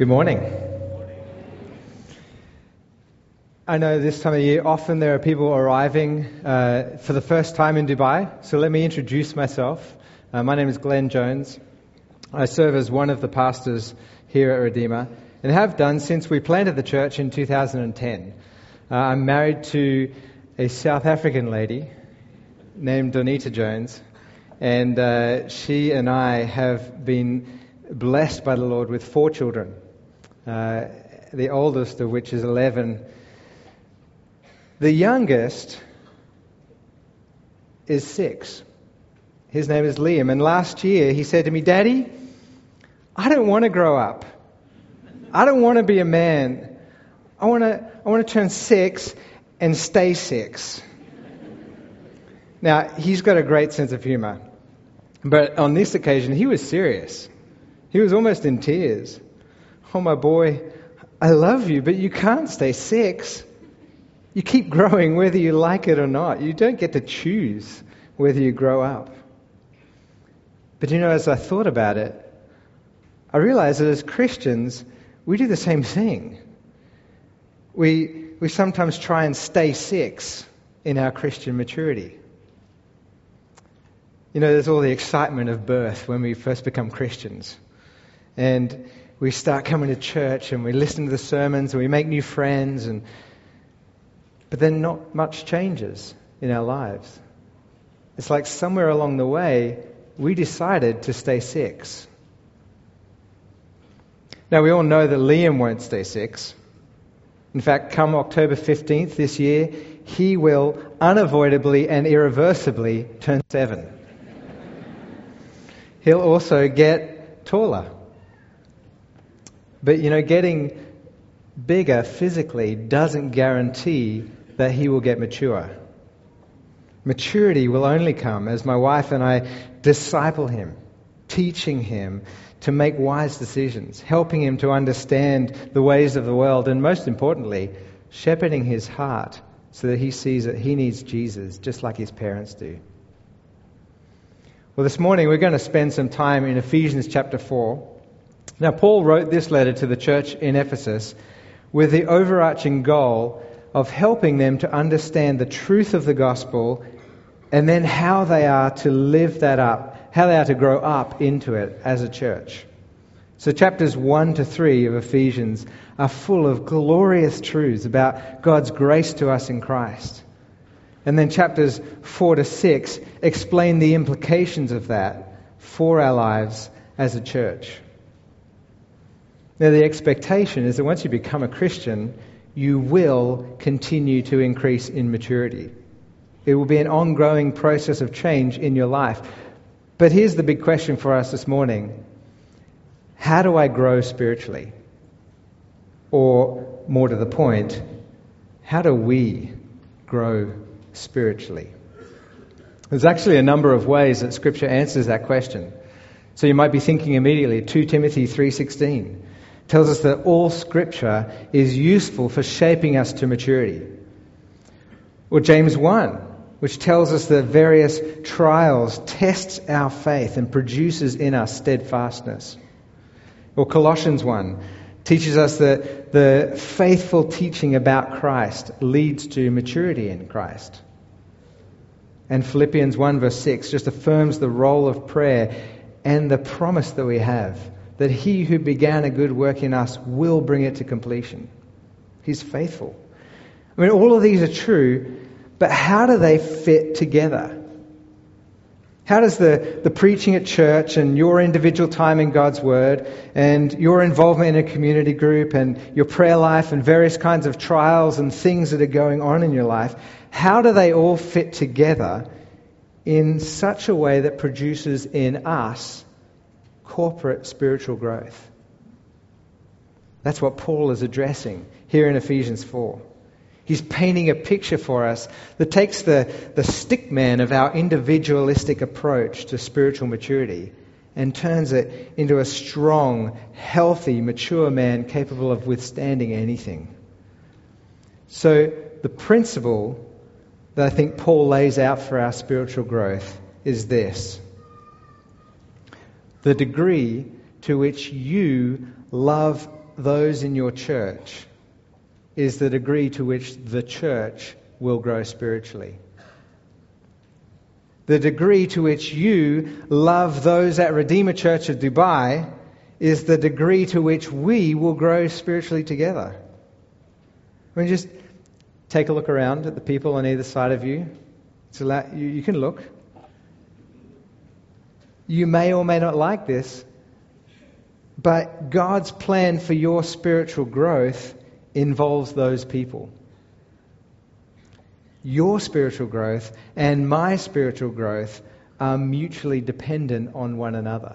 Good morning. I know this time of year often there are people arriving for the first time in Dubai, so let me introduce myself. My name is Glenn Jones. I serve as one of the pastors here at Redeemer and have done since we planted the church in 2010. I'm married to a South African lady named Donita Jones, and she and I have been blessed by the Lord with 4 children. The oldest of which is 11. The youngest is 6. His name is Liam. And last year he said to me, "Daddy, I don't want to grow up. I don't want to be a man. I want to turn 6 and stay 6." Now, he's got a great sense of humor. But on this occasion, he was serious. He was almost in tears. "Oh, my boy, I love you, but you can't stay 6. You keep growing whether you like it or not. You don't get to choose whether you grow up." But as I thought about it, I realized that as Christians, we do the same thing. We sometimes try and stay 6 in our Christian maturity. There's all the excitement of birth when we first become Christians. And we start coming to church and we listen to the sermons and we make new friends, but then not much changes in our lives. It's like somewhere along the way we decided to stay 6. Now, we all know that Liam won't stay 6. In fact, come October 15th this year, he will unavoidably and irreversibly turn 7. He'll also get taller. But getting bigger physically doesn't guarantee that he will get mature. Maturity will only come as my wife and I disciple him, teaching him to make wise decisions, helping him to understand the ways of the world, and most importantly, shepherding his heart so that he sees that he needs Jesus just like his parents do. Well, this morning we're going to spend some time in Ephesians chapter 4. Now, Paul wrote this letter to the church in Ephesus with the overarching goal of helping them to understand the truth of the gospel and then how they are to live that up, how they are to grow up into it as a church. So chapters 1 to 3 of Ephesians are full of glorious truths about God's grace to us in Christ. And then chapters 4 to 6 explain the implications of that for our lives as a church. Now, the expectation is that once you become a Christian, you will continue to increase in maturity. It will be an ongoing process of change in your life. But here's the big question for us this morning. How do I grow spiritually? Or, more to the point, how do we grow spiritually? There's actually a number of ways that Scripture answers that question. So you might be thinking immediately, 2 Timothy 3:16 tells us that all Scripture is useful for shaping us to maturity. Or James 1, which tells us that various trials tests our faith and produces in us steadfastness. Or Colossians 1 teaches us that the faithful teaching about Christ leads to maturity in Christ. And Philippians 1 verse 6 just affirms the role of prayer and the promise that we have, that he who began a good work in us will bring it to completion. He's faithful. All of these are true, but how do they fit together? How does the preaching at church and your individual time in God's Word and your involvement in a community group and your prayer life and various kinds of trials and things that are going on in your life, how do they all fit together in such a way that produces in us corporate spiritual growth? That's what Paul is addressing here in Ephesians 4. He's painting a picture for us that takes the stick man of our individualistic approach to spiritual maturity and turns it into a strong, healthy, mature man capable of withstanding anything. So the principle that I think Paul lays out for our spiritual growth is this: the degree to which you love those in your church is the degree to which the church will grow spiritually. The degree to which you love those at Redeemer Church of Dubai is the degree to which we will grow spiritually together. I mean, just take a look around at the people on either side of you. You can look. You may or may not like this, but God's plan for your spiritual growth involves those people. Your spiritual growth and my spiritual growth are mutually dependent on one another.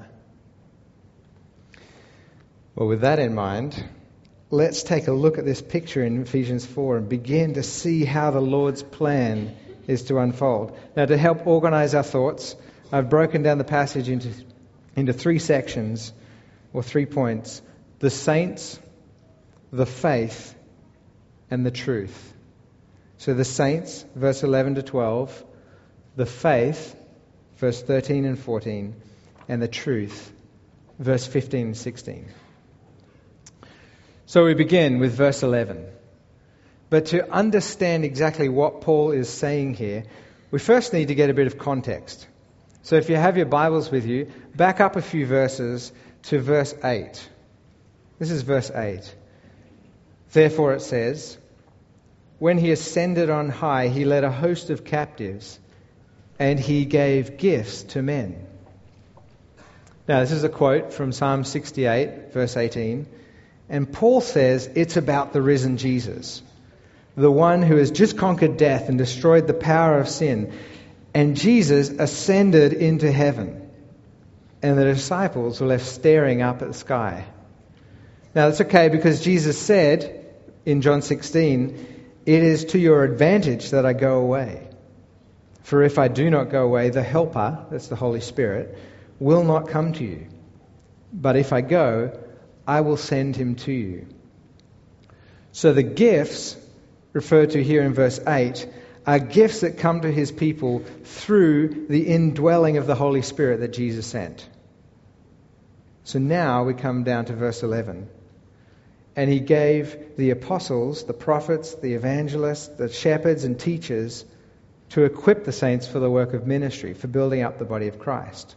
Well, with that in mind, let's take a look at this picture in Ephesians 4 and begin to see how the Lord's plan is to unfold. Now, to help organize our thoughts, I've broken down the passage into three sections, or 3 points: the saints, the faith, and the truth. So the saints, verse 11 to 12, the faith, verse 13 and 14, and the truth, verse 15 and 16. So we begin with verse 11. But to understand exactly what Paul is saying here, we first need to get a bit of context. So if you have your Bibles with you, back up a few verses to verse 8. This is verse 8. Therefore it says, when he ascended on high, he led a host of captives, and he gave gifts to men. Now this is a quote from Psalm 68, verse 18. And Paul says it's about the risen Jesus, the one who has just conquered death and destroyed the power of sin. And Jesus ascended into heaven, and the disciples were left staring up at the sky. Now that's okay, because Jesus said in John 16, it is to your advantage that I go away. For if I do not go away, the Helper, that's the Holy Spirit, will not come to you. But if I go, I will send him to you. So the gifts referred to here in verse 8 are gifts that come to his people through the indwelling of the Holy Spirit that Jesus sent. So now we come down to verse 11. And he gave the apostles, the prophets, the evangelists, the shepherds and teachers to equip the saints for the work of ministry, for building up the body of Christ.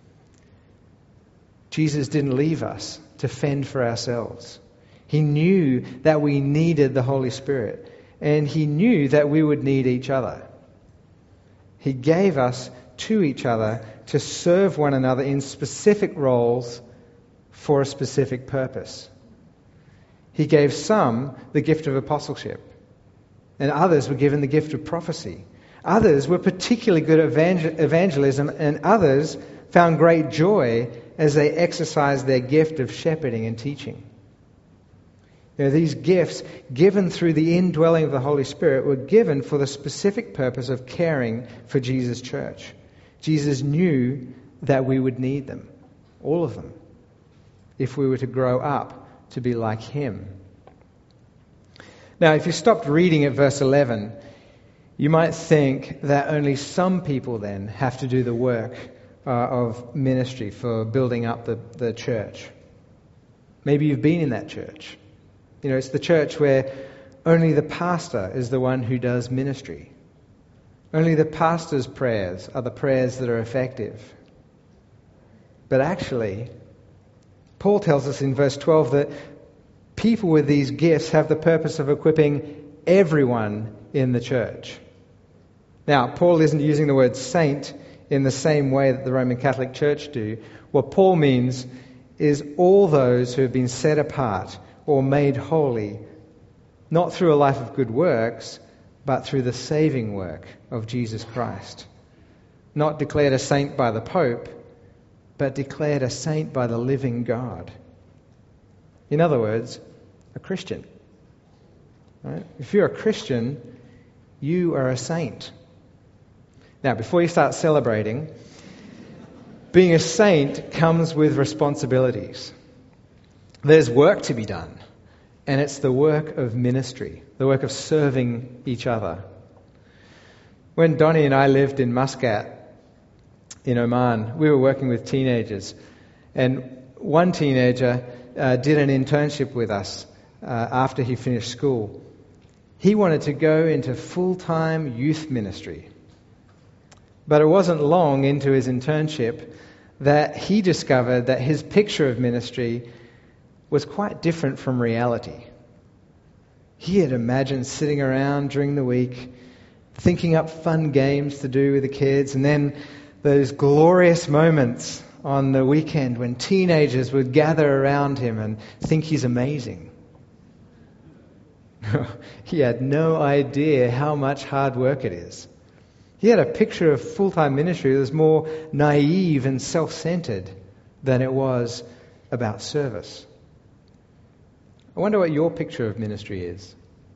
Jesus didn't leave us to fend for ourselves. He knew that we needed the Holy Spirit, and he knew that we would need each other. He gave us to each other to serve one another in specific roles for a specific purpose. He gave some the gift of apostleship, and others were given the gift of prophecy. Others were particularly good at evangelism, and others found great joy as they exercised their gift of shepherding and teaching. You know, these gifts, given through the indwelling of the Holy Spirit, were given for the specific purpose of caring for Jesus' church. Jesus knew that we would need them, all of them, if we were to grow up to be like him. Now, if you stopped reading at verse 11, you might think that only some people then have to do the work of ministry for building up the church. Maybe you've been in that church. You know, it's the church where only the pastor is the one who does ministry. Only the pastor's prayers are the prayers that are effective. But actually, Paul tells us in verse 12 that people with these gifts have the purpose of equipping everyone in the church. Now, Paul isn't using the word saint in the same way that the Roman Catholic Church do. What Paul means is all those who have been set apart or made holy, not through a life of good works, but through the saving work of Jesus Christ. Not declared a saint by the Pope, but declared a saint by the living God. In other words, a Christian. Right? If you're a Christian, you are a saint. Now, before you start celebrating, being a saint comes with responsibilities. There's work to be done, and it's the work of ministry, the work of serving each other. When Donnie and I lived in Muscat, in Oman, we were working with teenagers, and one teenager did an internship with us after he finished school. He wanted to go into full-time youth ministry. But it wasn't long into his internship that he discovered that his picture of ministry was quite different from reality. He had imagined sitting around during the week, thinking up fun games to do with the kids, and then those glorious moments on the weekend when teenagers would gather around him and think he's amazing. He had no idea how much hard work it is. He had a picture of full-time ministry that was more naive and self-centered than it was about service. I wonder what your picture of ministry is.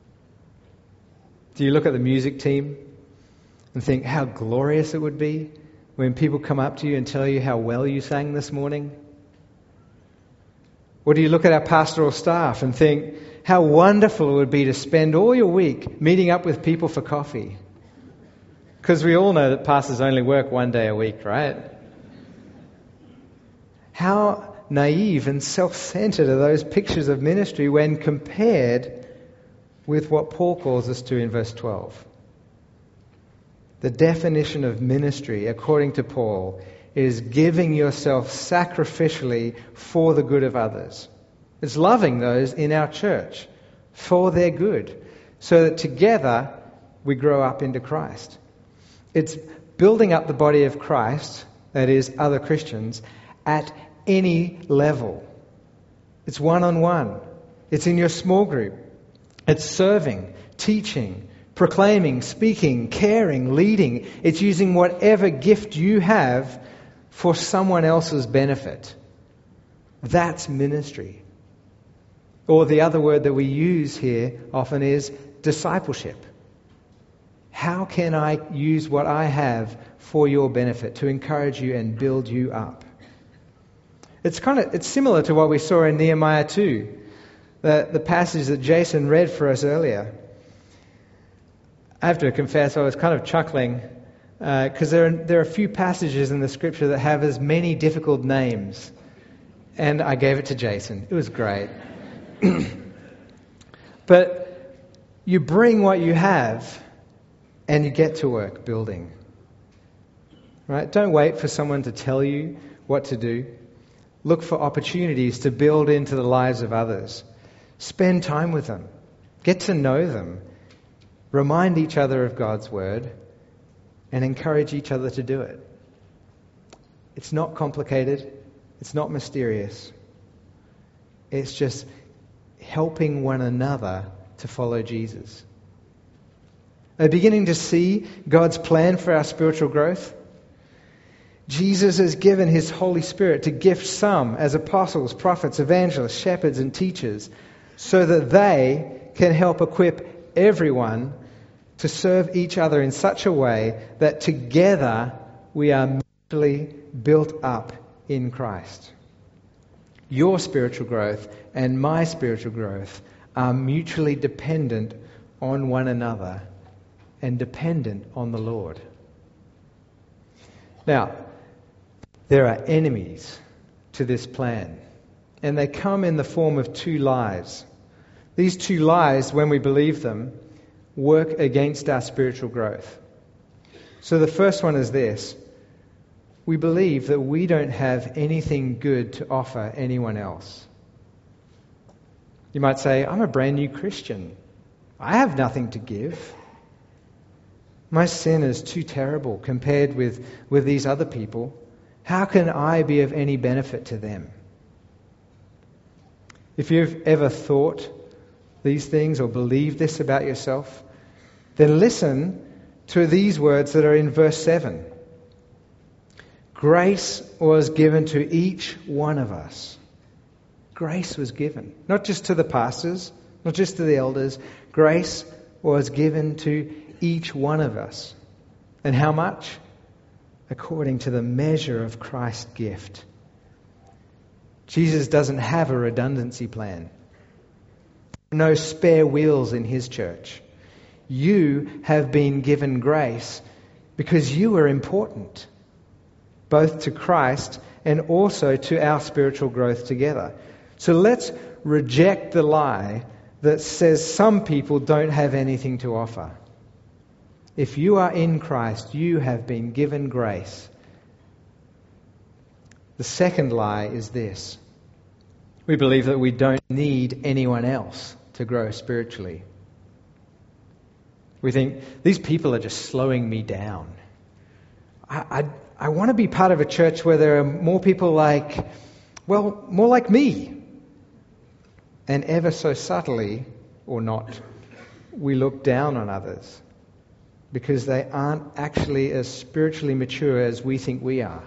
Do you look at the music team and think how glorious it would be when people come up to you and tell you how well you sang this morning? Or do you look at our pastoral staff and think how wonderful it would be to spend all your week meeting up with people for coffee? Because we all know that pastors only work one day a week, right? How naive and self-centered are those pictures of ministry when compared with what Paul calls us to in verse 12. The definition of ministry, according to Paul, is giving yourself sacrificially for the good of others. It's loving those in our church for their good, so that together we grow up into Christ. It's building up the body of Christ, that is, other Christians, at any level. It's one-on-one. It's in your small group. It's serving, teaching, proclaiming, speaking, caring, leading. It's using whatever gift you have for someone else's benefit. That's ministry. Or the other word that we use here often is discipleship. How can I use what I have for your benefit to encourage you and build you up? It's similar to what we saw in Nehemiah 2, the passage that Jason read for us earlier. I have to confess I was kind of chuckling because there are a few passages in the scripture that have as many difficult names. And I gave it to Jason. It was great. But you bring what you have and you get to work building. Right? Don't wait for someone to tell you what to do. Look for opportunities to build into the lives of others. Spend time with them. Get to know them. Remind each other of God's word and encourage each other to do it. It's not complicated. It's not mysterious. It's just helping one another to follow Jesus. Are you beginning to see God's plan for our spiritual growth? Jesus has given his Holy Spirit to gift some as apostles, prophets, evangelists, shepherds, and teachers so that they can help equip everyone to serve each other in such a way that together we are mutually built up in Christ. Your spiritual growth and my spiritual growth are mutually dependent on one another and dependent on the Lord. Now, there are enemies to this plan, and they come in the form of two lies. These two lies, when we believe them, work against our spiritual growth. So the first one is this: we believe that we don't have anything good to offer anyone else. You might say, I'm a brand new Christian. I have nothing to give. My sin is too terrible compared with these other people. How can I be of any benefit to them? If you've ever thought these things or believed this about yourself, then listen to these words that are in verse 7. Grace was given to each one of us. Grace was given. Not just to the pastors, not just to the elders. Grace was given to each one of us. And how much? According to the measure of Christ's gift. Jesus doesn't have a redundancy plan. No spare wheels in his church. You have been given grace because you are important, both to Christ and also to our spiritual growth together. So let's reject the lie that says some people don't have anything to offer. If you are in Christ, you have been given grace. The second lie is this. We believe that we don't need anyone else to grow spiritually. We think, these people are just slowing me down. I want to be part of a church where there are more people more like me. And ever so subtly, or not, we look down on others because they aren't actually as spiritually mature as we think we are.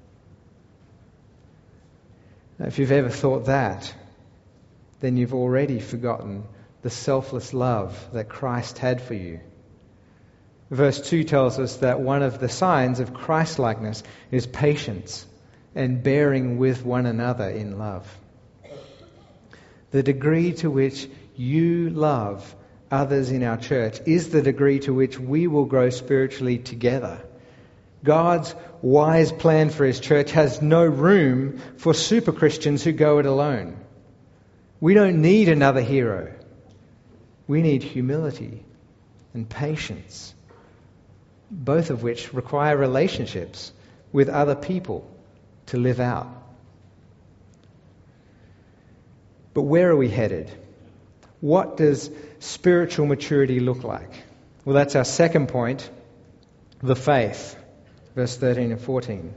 Now, if you've ever thought that, then you've already forgotten the selfless love that Christ had for you. Verse 2 tells us that one of the signs of Christ-likeness is patience and bearing with one another in love. The degree to which you love others in our church is the degree to which we will grow spiritually together. God's wise plan for His church has no room for super Christians who go it alone. We don't need another hero. We need humility and patience, both of which require relationships with other people to live out. But where are we headed? What does spiritual maturity look like? Well, that's our second point, the faith. Verse 13 and 14.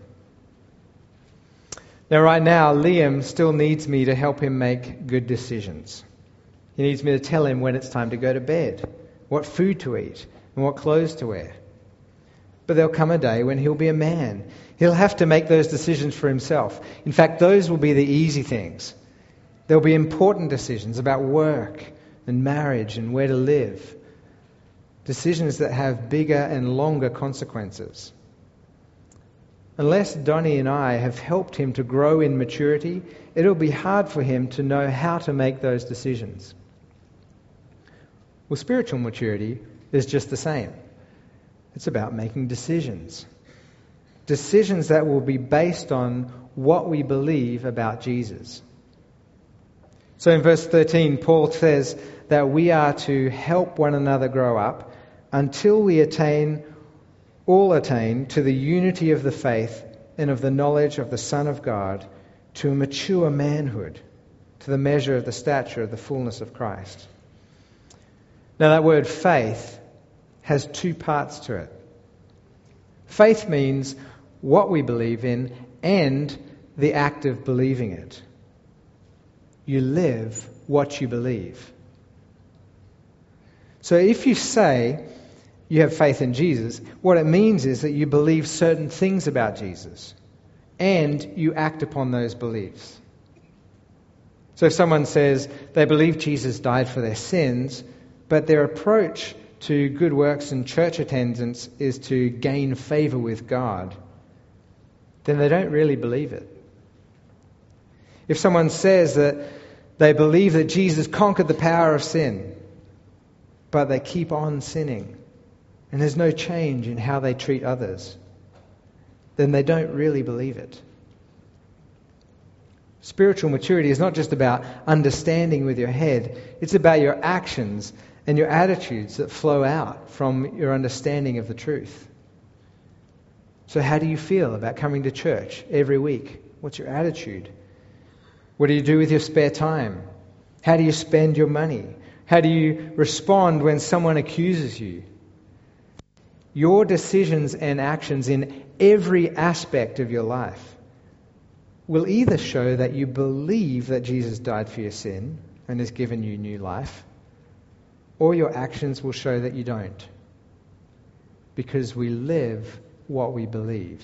Now, right now, Liam still needs me to help him make good decisions. He needs me to tell him when it's time to go to bed, what food to eat, and what clothes to wear. But there'll come a day when he'll be a man. He'll have to make those decisions for himself. In fact, those will be the easy things. There'll be important decisions about work and marriage and where to live. Decisions that have bigger and longer consequences. Unless Donnie and I have helped him to grow in maturity, it'll be hard for him to know how to make those decisions. Well, spiritual maturity is just the same. It's about making decisions. Decisions that will be based on what we believe about Jesus. So in verse 13, Paul says that we are to help one another grow up until we all attain to the unity of the faith and of the knowledge of the Son of God, to a mature manhood, to the measure of the stature of the fullness of Christ. Now that word faith has two parts to it. Faith means what we believe in and the act of believing it. You live what you believe. So if you say you have faith in Jesus, what it means is that you believe certain things about Jesus and you act upon those beliefs. So if someone says they believe Jesus died for their sins, but their approach to good works and church attendance is to gain favor with God, then they don't really believe it. If someone says that they believe that Jesus conquered the power of sin, but they keep on sinning, and there's no change in how they treat others, then they don't really believe it. Spiritual maturity is not just about understanding with your head, it's about your actions and your attitudes that flow out from your understanding of the truth. So how do you feel about coming to church every week? What's your attitude? What do you do with your spare time? How do you spend your money? How do you respond when someone accuses you? Your decisions and actions in every aspect of your life will either show that you believe that Jesus died for your sin and has given you new life, or your actions will show that you don't. Because we live what we believe.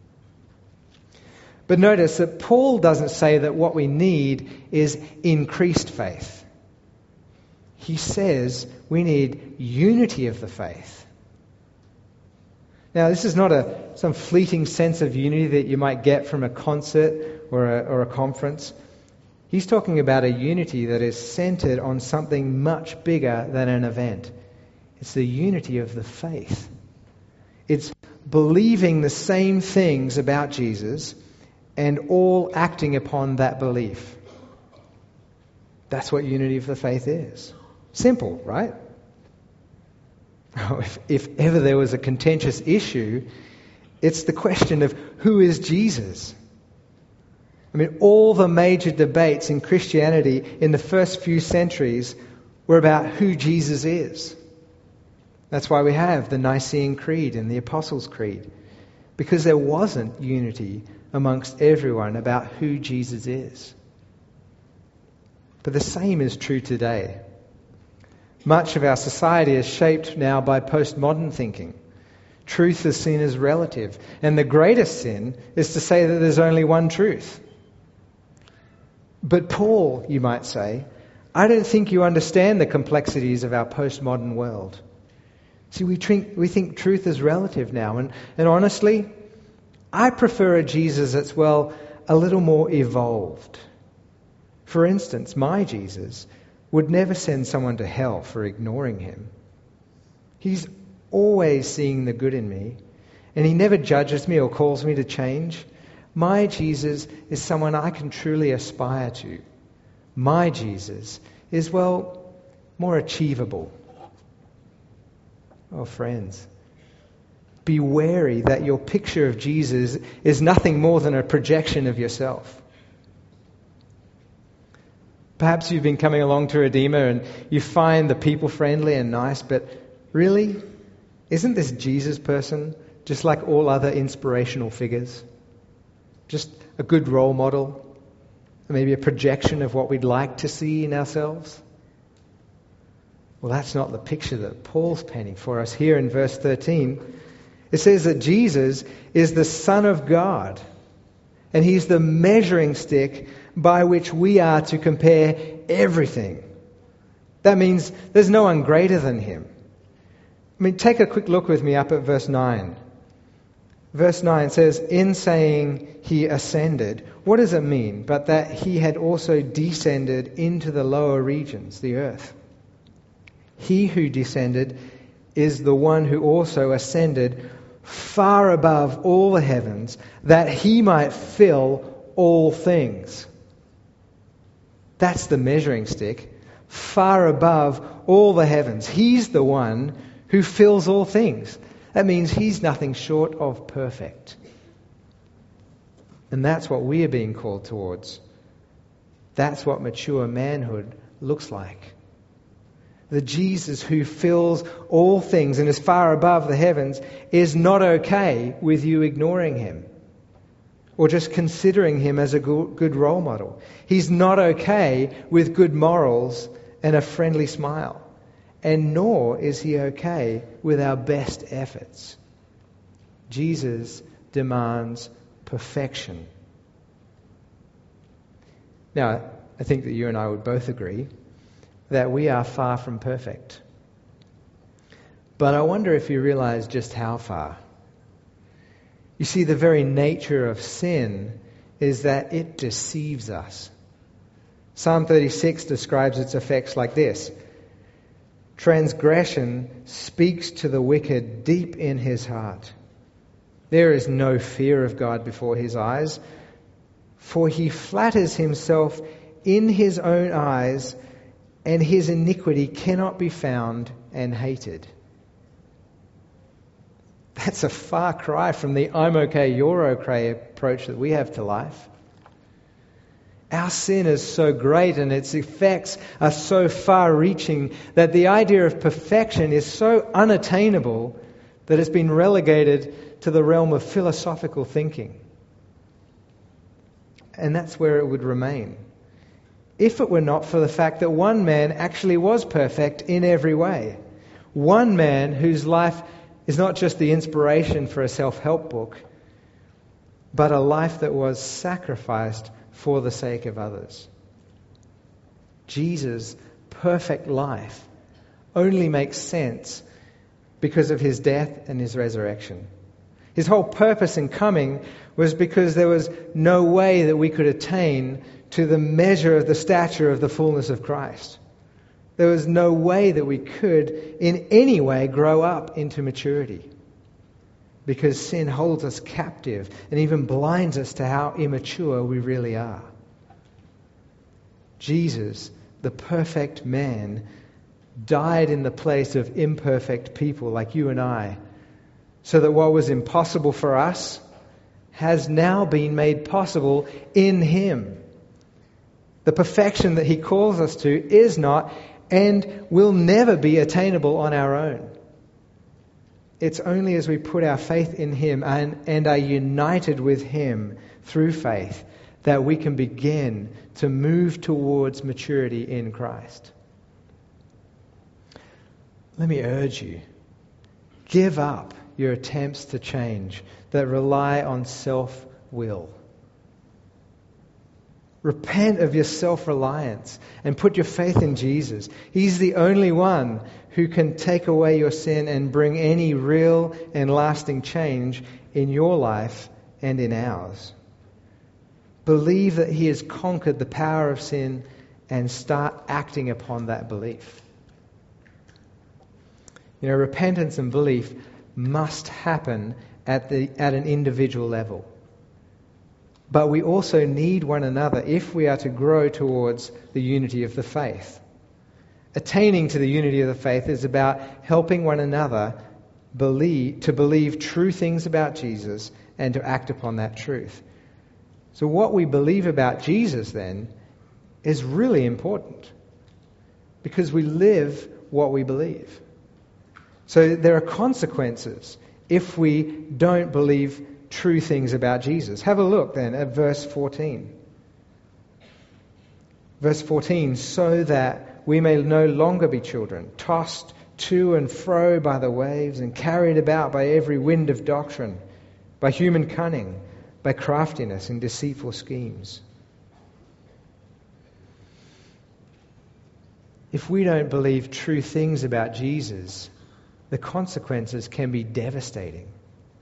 But notice that Paul doesn't say that what we need is increased faith. He says we need unity of the faith. Now, this is not some fleeting sense of unity that you might get from a concert or a conference. He's talking about a unity that is centered on something much bigger than an event. It's the unity of the faith. It's believing the same things about Jesus and all acting upon that belief. That's what unity of the faith is. Simple, right? Oh, if ever there was a contentious issue, it's the question of who is Jesus? I mean, all the major debates in Christianity in the first few centuries were about who Jesus is. That's why we have the Nicene Creed and the Apostles' Creed, because there wasn't unity amongst everyone about who Jesus is. But the same is true today. Much of our society is shaped now by postmodern thinking. Truth is seen as relative, and the greatest sin is to say that there's only one truth. But Paul, you might say, I don't think you understand the complexities of our postmodern world. See, we think truth is relative now, and honestly, I prefer a Jesus that's, well, a little more evolved. For instance, my Jesus would never send someone to hell for ignoring him. He's always seeing the good in me, and he never judges me or calls me to change. My Jesus is someone I can truly aspire to. My Jesus is, well, more achievable. Oh, friends, be wary that your picture of Jesus is nothing more than a projection of yourself. Perhaps you've been coming along to Redeemer and you find the people friendly and nice, but really, isn't this Jesus person just like all other inspirational figures? Just a good role model? Maybe a projection of what we'd like to see in ourselves? Well, that's not the picture that Paul's painting for us here in verse 13. It says that Jesus is the Son of God, and he's the measuring stick by which we are to compare everything. That means there's no one greater than him. I mean, take a quick look with me up at verse 9. Verse 9 says, in saying he ascended, what does it mean? But that he had also descended into the lower regions, the earth. He who descended is the one who also ascended far above all the heavens, that he might fill all things. That's the measuring stick. Far above all the heavens. He's the one who fills all things. That means he's nothing short of perfect. And that's what we are being called towards. That's what mature manhood looks like. The Jesus who fills all things and is far above the heavens is not okay with you ignoring him or just considering him as a good role model. He's not okay with good morals and a friendly smile. And nor is he okay with our best efforts. Jesus demands perfection. Now, I think that you and I would both agree that we are far from perfect. But I wonder if you realize just how far. You see, the very nature of sin is that it deceives us. Psalm 36 describes its effects like this. Transgression speaks to the wicked deep in his heart. There is no fear of God before his eyes, for he flatters himself in his own eyes, and his iniquity cannot be found and hated. That's a far cry from the I'm okay, you're okay approach that we have to life. Our sin is so great and its effects are so far-reaching that the idea of perfection is so unattainable that it's been relegated to the realm of philosophical thinking. And that's where it would remain, if it were not for the fact that one man actually was perfect in every way. One man whose life is not just the inspiration for a self-help book, but a life that was sacrificed for the sake of others. Jesus' perfect life only makes sense because of his death and his resurrection. His whole purpose in coming was because there was no way that we could attain to the measure of the stature of the fullness of Christ. There was no way that we could in any way grow up into maturity, because sin holds us captive and even blinds us to how immature we really are. Jesus the perfect man, died in the place of imperfect people like you and I, so that what was impossible for us has now been made possible in him. The perfection that he calls us to is not and will never be attainable on our own. It's only as we put our faith in him and are united with him through faith that we can begin to move towards maturity in Christ. Let me urge you, give up your attempts to change that rely on self-will. Repent of your self-reliance and put your faith in Jesus. He's the only one who can take away your sin and bring any real and lasting change in your life and in ours. Believe that he has conquered the power of sin and start acting upon that belief. Repentance and belief must happen at an individual level. But we also need one another if we are to grow towards the unity of the faith. Attaining to the unity of the faith is about helping one another believe true things about Jesus and to act upon that truth. So what we believe about Jesus then is really important because we live what we believe. So there are consequences if we don't believe true things about Jesus. Have a look then at verse 14. Verse 14, so that we may no longer be children, tossed to and fro by the waves and carried about by every wind of doctrine, by human cunning, by craftiness and deceitful schemes. If we don't believe true things about Jesus, the consequences can be devastating.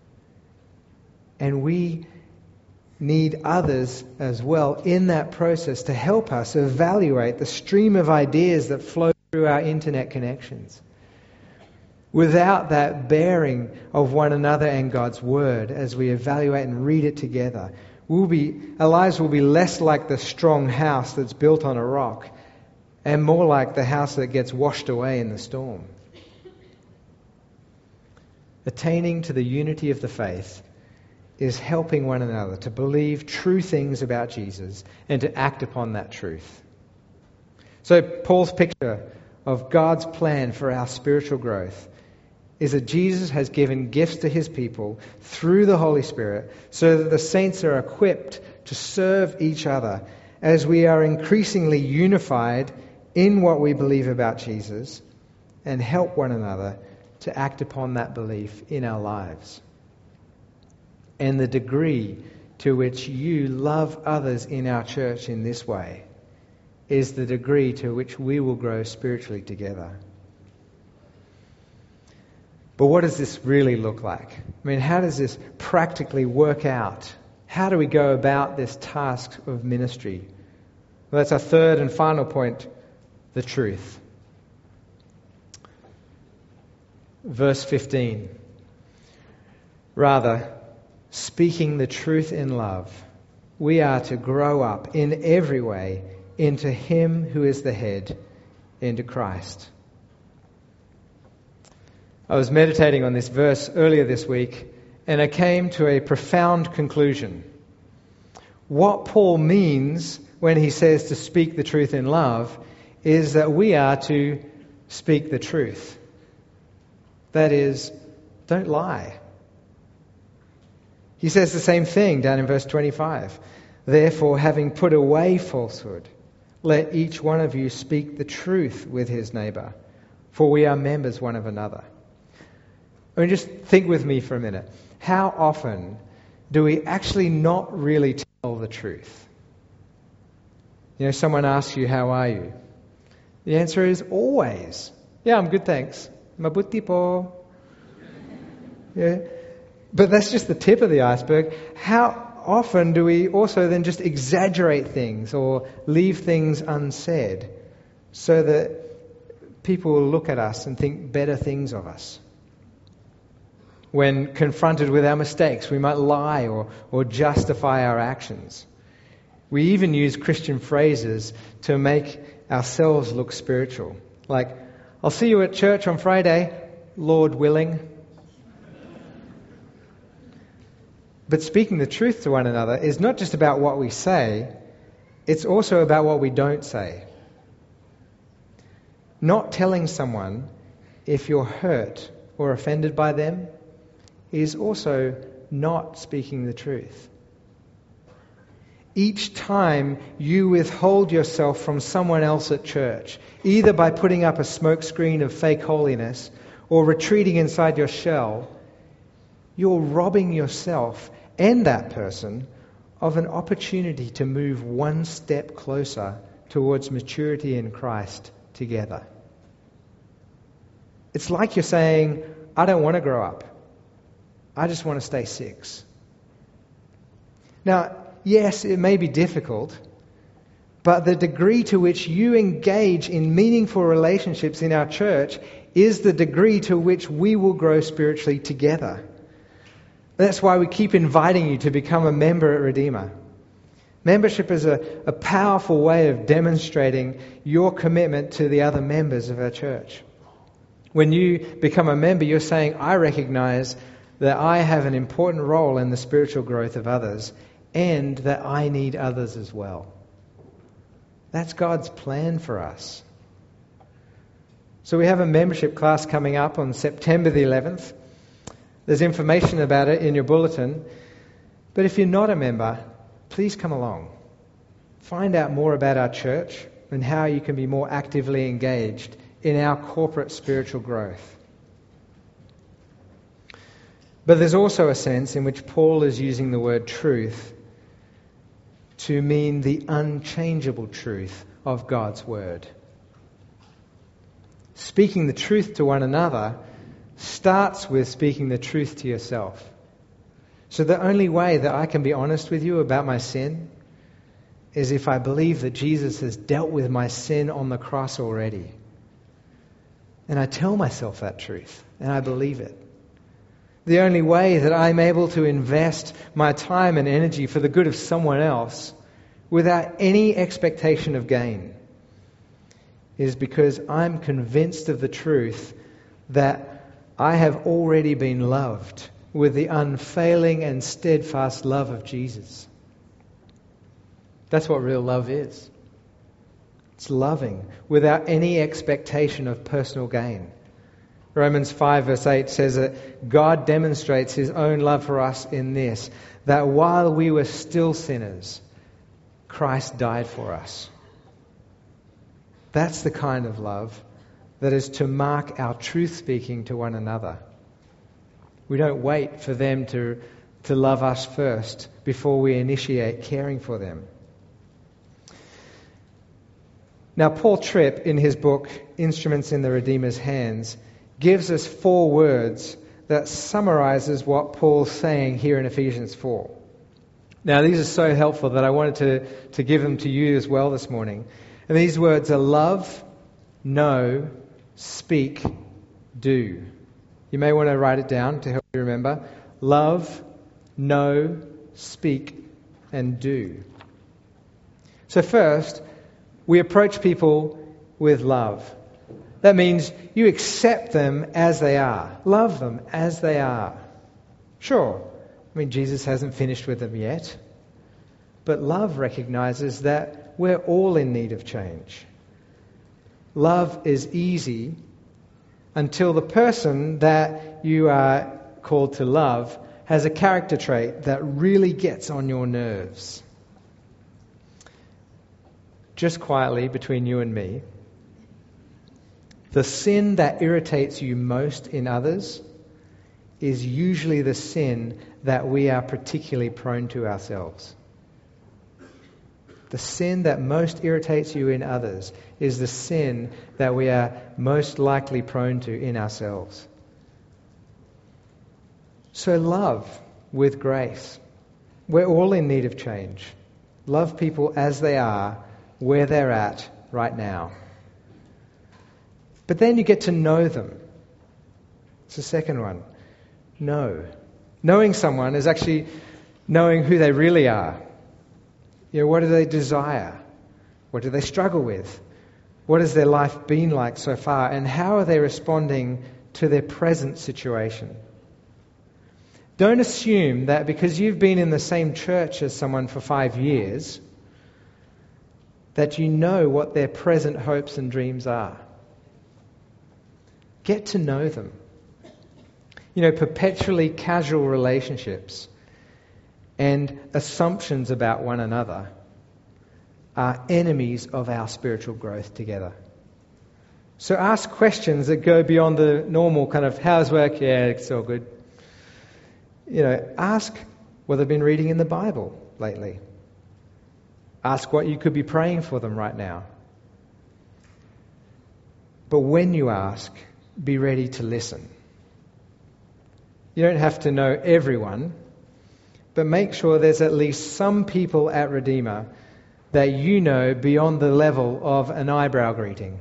And we need others as well in that process to help us evaluate the stream of ideas that flow through our internet connections. Without that bearing of one another and God's Word as we evaluate and read it together, our lives will be less like the strong house that's built on a rock and more like the house that gets washed away in the storm. Attaining to the unity of the faith is helping one another to believe true things about Jesus and to act upon that truth. So Paul's picture of God's plan for our spiritual growth is that Jesus has given gifts to his people through the Holy Spirit so that the saints are equipped to serve each other as we are increasingly unified in what we believe about Jesus and help one another to act upon that belief in our lives. And the degree to which you love others in our church in this way is the degree to which we will grow spiritually together. But what does this really look like? I mean, how does this practically work out? How do we go about this task of ministry? Well, that's our third and final point, the truth. Verse 15. Rather, speaking the truth in love, we are to grow up in every way into him who is the head, into Christ. I was meditating on this verse earlier this week and I came to a profound conclusion. What Paul means when he says to speak the truth in love is that we are to speak the truth. That is, don't lie. He says the same thing down in verse 25. Therefore, having put away falsehood, let each one of you speak the truth with his neighbor, for we are members one of another. I mean, just think with me for a minute. How often do we actually not really tell the truth? Someone asks you, how are you? The answer is always, yeah, I'm good, thanks. Mabuti po. Yeah. But that's just the tip of the iceberg. How often do we also then just exaggerate things or leave things unsaid so that people will look at us and think better things of us? When confronted with our mistakes, we might lie or justify our actions. We even use Christian phrases to make ourselves look spiritual. Like, I'll see you at church on Friday, Lord willing. But speaking the truth to one another is not just about what we say, it's also about what we don't say. Not telling someone if you're hurt or offended by them is also not speaking the truth. Each time you withhold yourself from someone else at church, either by putting up a smokescreen of fake holiness or retreating inside your shell, you're robbing yourself and that person of an opportunity to move one step closer towards maturity in Christ together. It's like you're saying, I don't want to grow up. I just want to stay 6. Now, yes, it may be difficult, but the degree to which you engage in meaningful relationships in our church is the degree to which we will grow spiritually together. That's why we keep inviting you to become a member at Redeemer. Membership is a powerful way of demonstrating your commitment to the other members of our church. When you become a member, you're saying, I recognize that I have an important role in the spiritual growth of others and that I need others as well. That's God's plan for us. So we have a membership class coming up on September the 11th. There's information about it in your bulletin. But if you're not a member, please come along. Find out more about our church and how you can be more actively engaged in our corporate spiritual growth. But there's also a sense in which Paul is using the word truth to mean the unchangeable truth of God's word. Speaking the truth to one another starts with speaking the truth to yourself. So the only way that I can be honest with you about my sin is if I believe that Jesus has dealt with my sin on the cross already. And I tell myself that truth, and I believe it. The only way that I'm able to invest my time and energy for the good of someone else without any expectation of gain is because I'm convinced of the truth that I have already been loved with the unfailing and steadfast love of Jesus. That's what real love is. It's loving without any expectation of personal gain. Romans 5 verse 8 says that God demonstrates his own love for us in this, that while we were still sinners, Christ died for us. That's the kind of love that is to mark our truth speaking to one another. We don't wait for them to love us first before we initiate caring for them. Now, Paul Tripp, in his book, Instruments in the Redeemer's Hands, gives us 4 words that summarizes what Paul's saying here in Ephesians 4. Now, these are so helpful that I wanted to give them to you as well this morning. And these words are love, know, speak, do. You may want to write it down to help you remember. Love, know, speak, and do. So first, we approach people with love. That means you accept them as they are. Love them as they are. Sure, Jesus hasn't finished with them yet. But love recognizes that we're all in need of change. Love is easy until the person that you are called to love has a character trait that really gets on your nerves. Just quietly between you and me, the sin that irritates you most in others is usually the sin that we are particularly prone to ourselves. The sin that most irritates you in others is the sin that we are most likely prone to in ourselves. So love with grace. We're all in need of change. Love people as they are, where they're at right now. But then you get to know them. It's the second one. Know. Knowing someone is actually knowing who they really are. What do they desire? What do they struggle with? What has their life been like so far? And how are they responding to their present situation? Don't assume that because you've been in the same church as someone for 5 years, that you know what their present hopes and dreams are. Get to know them. Perpetually casual relationships and assumptions about one another are enemies of our spiritual growth together. So ask questions that go beyond the normal kind of, how's work? Yeah, it's all good. Ask what they've been reading in the Bible lately. Ask what you could be praying for them right now. But when you ask, be ready to listen. You don't have to know everyone, but make sure there's at least some people at Redeemer that you know beyond the level of an eyebrow greeting.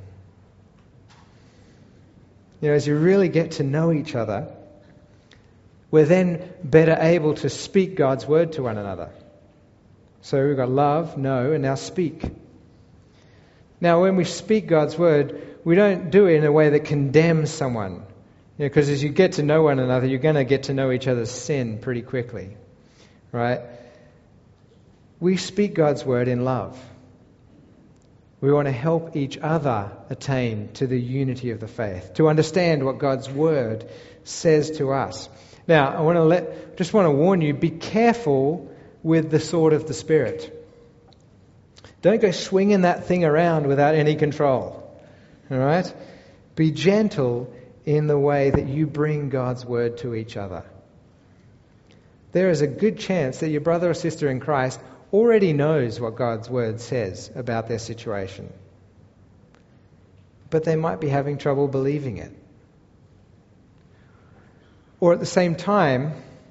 As you really get to know each other, we're then better able to speak God's word to one another. So we've got love, know, and now speak. Now when we speak God's word, we don't do it in a way that condemns someone. Because as you get to know one another, you're going to get to know each other's sin pretty quickly. Right? We speak God's word in love. We want to help each other attain to the unity of the faith, to understand what God's word says to us. Now, I just want to warn you, be careful with the sword of the Spirit. Don't go swinging that thing around without any control. All right? Be gentle in the way that you bring God's word to each other. There is a good chance that your brother or sister in Christ already knows what God's word says about their situation. But they might be having trouble believing it. Or at the same time,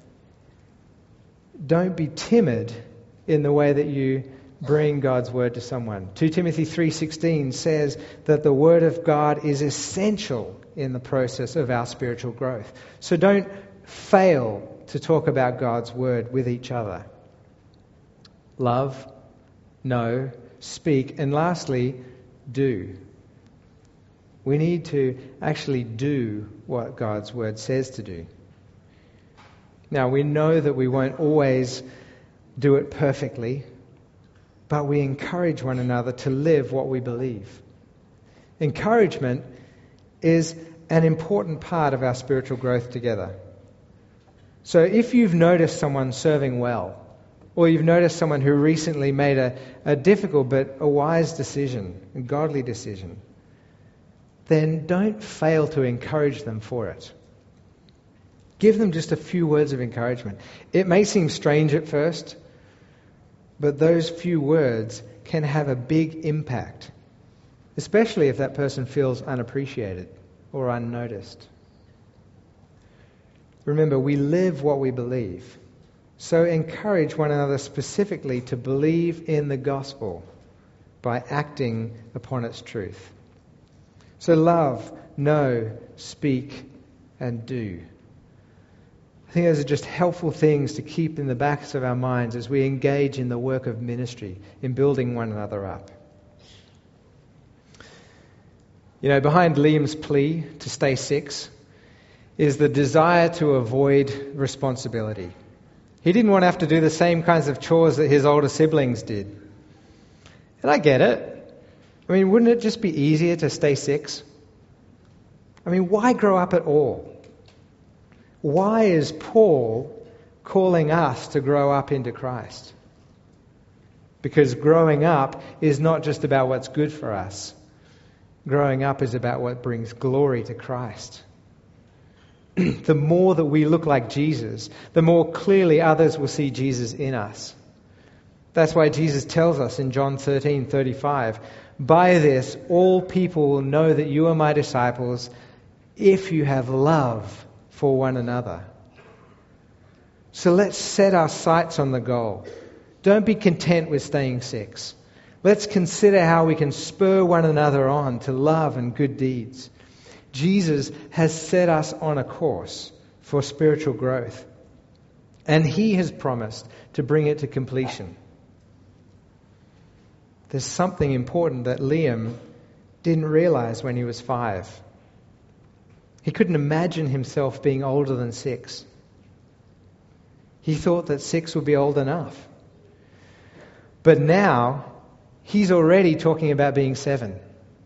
don't be timid in the way that you bring God's word to someone. 2 Timothy 3:16 says that the word of God is essential in the process of our spiritual growth. So don't fail to talk about God's word with each other. Love, know, speak, and lastly, do. We need to actually do what God's word says to do. Now, we know that we won't always do it perfectly, but we encourage one another to live what we believe. Encouragement is an important part of our spiritual growth together. So if you've noticed someone serving well, or you've noticed someone who recently made a difficult but a wise decision, a godly decision, then don't fail to encourage them for it. Give them just a few words of encouragement. It may seem strange at first, but those few words can have a big impact, especially if that person feels unappreciated or unnoticed. Remember, we live what we believe. So encourage one another specifically to believe in the gospel by acting upon its truth. So love, know, speak, and do. I think those are just helpful things to keep in the backs of our minds as we engage in the work of ministry, in building one another up. Behind Liam's plea to stay 6 is the desire to avoid responsibility. He didn't want to have to do the same kinds of chores that his older siblings did. And I get it. Wouldn't it just be easier to stay 6? Why grow up at all? Why is Paul calling us to grow up into Christ? Because growing up is not just about what's good for us. Growing up is about what brings glory to Christ. The more that we look like Jesus, the more clearly others will see Jesus in us. That's why Jesus tells us in John 13:35, "By this all people will know that you are my disciples if you have love for one another." So let's set our sights on the goal. Don't be content with staying 6. Let's consider how we can spur one another on to love and good deeds. Jesus has set us on a course for spiritual growth, and He has promised to bring it to completion. there's something important that Liam didn't realize when he was 5. He couldn't imagine himself being older than 6. He thought that 6 would be old enough. But now, he's already talking about being 7.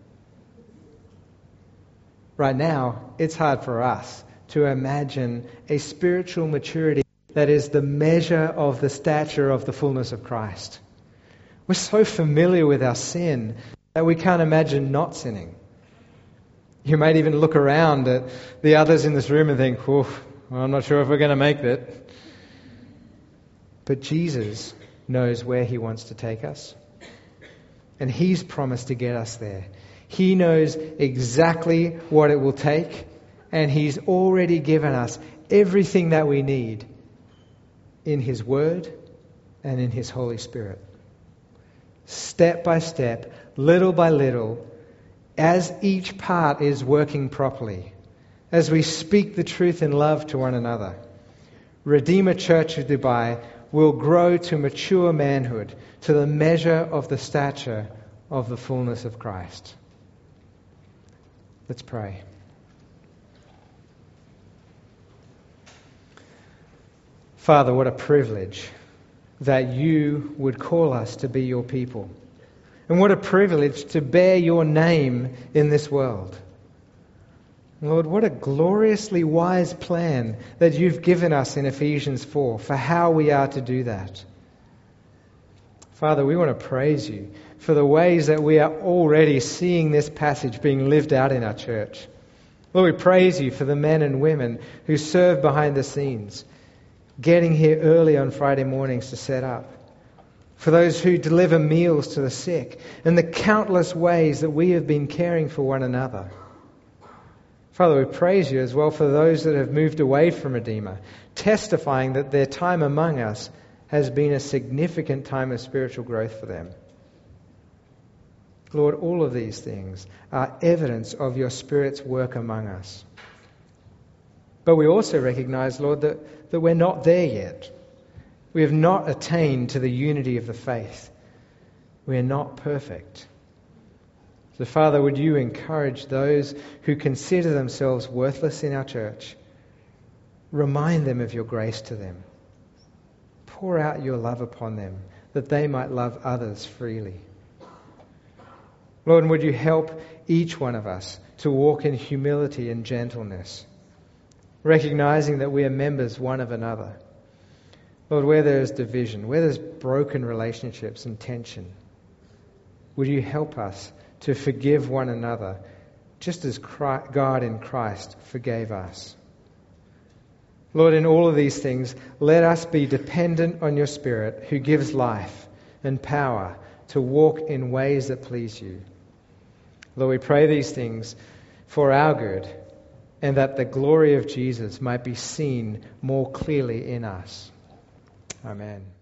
Right now, it's hard for us to imagine a spiritual maturity that is the measure of the stature of the fullness of Christ. We're so familiar with our sin that we can't imagine not sinning. You might even look around at the others in this room and think, well, I'm not sure if we're going to make it. But Jesus knows where he wants to take us. And he's promised to get us there. He knows exactly what it will take. And he's already given us everything that we need in his word and in his Holy Spirit. Step by step, little by little, as each part is working properly, as we speak the truth in love to one another, Redeemer Church of Dubai will grow to mature manhood, to the measure of the stature of the fullness of Christ. Let's pray. Father, what a privilege that you would call us to be your people. And what a privilege to bear your name in this world. Lord, what a gloriously wise plan that you've given us in Ephesians 4 for how we are to do that. Father, we want to praise you for the ways that we are already seeing this passage being lived out in our church. Lord, we praise you for the men and women who serve behind the scenes, getting here early on Friday mornings to set up. For those who deliver meals to the sick, and the countless ways that we have been caring for one another. Father, we praise you as well for those that have moved away from Redeemer, testifying that their time among us has been a significant time of spiritual growth for them. Lord, all of these things are evidence of your Spirit's work among us. But we also recognize, Lord, that we're not there yet. We have not attained to the unity of the faith. We are not perfect. So, Father, would you encourage those who consider themselves worthless in our church? Remind them of your grace to them. Pour out your love upon them, that they might love others freely. Lord, would you help each one of us to walk in humility and gentleness, recognizing that we are members one of another. Lord, where there is division, where there's broken relationships and tension, would you help us to forgive one another just as God in Christ forgave us. Lord, in all of these things, let us be dependent on your Spirit who gives life and power to walk in ways that please you. Lord, we pray these things for our good and that the glory of Jesus might be seen more clearly in us. Amen.